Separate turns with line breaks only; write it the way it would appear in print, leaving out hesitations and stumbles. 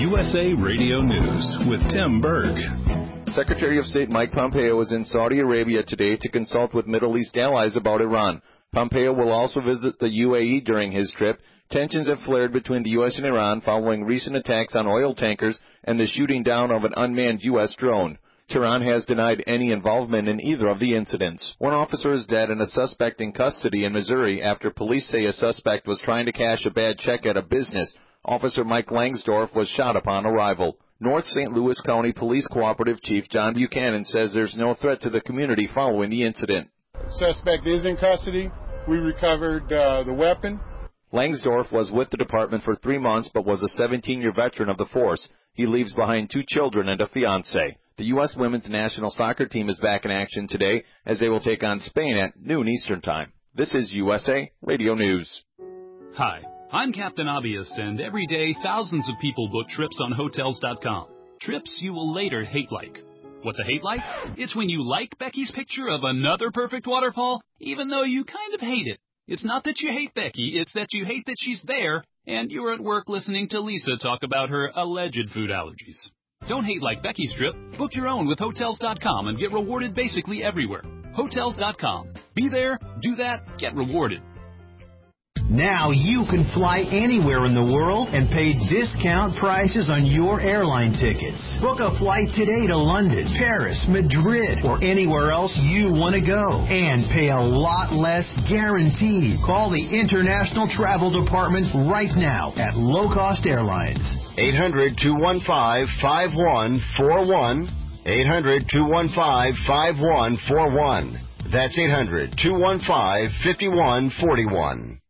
USA Radio News with Tim Berg.
Secretary of State Mike Pompeo is in Saudi Arabia today to consult with Middle East allies about Iran. Pompeo will also visit the UAE during his trip. Tensions have flared between the U.S. and Iran following recent attacks on oil tankers and the shooting down of an unmanned U.S. drone. Tehran has denied any involvement in either of the incidents. One officer is dead and a suspect in custody in Missouri after police say a suspect was trying to cash a bad check at a business. Officer Mike Langsdorf was shot upon arrival. North St. Louis County Police Cooperative Chief John Buchanan says there's no threat to the community following the incident.
Suspect is in custody. We recovered the weapon.
Langsdorf was with the department for 3 months but was a 17-year veteran of the force. He leaves behind 2 children and a fiancée. The U.S. women's national soccer team is back in action today as they will take on Spain at noon Eastern Time. This is USA Radio News.
Hi, I'm Captain Obvious, and every day thousands of people book trips on Hotels.com. Trips you will later hate like. What's a hate like? It's when you like Becky's picture of another perfect waterfall, even though you kind of hate it. It's not that you hate Becky, it's that you hate that she's there, and you're at work listening to Lisa talk about her alleged food allergies. Don't hate like Becky's trip. Book your own with Hotels.com and get rewarded basically everywhere. Hotels.com. Be there, do that, get rewarded.
Now you can fly anywhere in the world and pay discount prices on your airline tickets. Book a flight today to London, Paris, Madrid, or anywhere else you want to go. And pay a lot less guaranteed. Call the International Travel Department right now at Low Cost Airlines.
800-215-5141. 800-215-5141. That's 800-215-5141.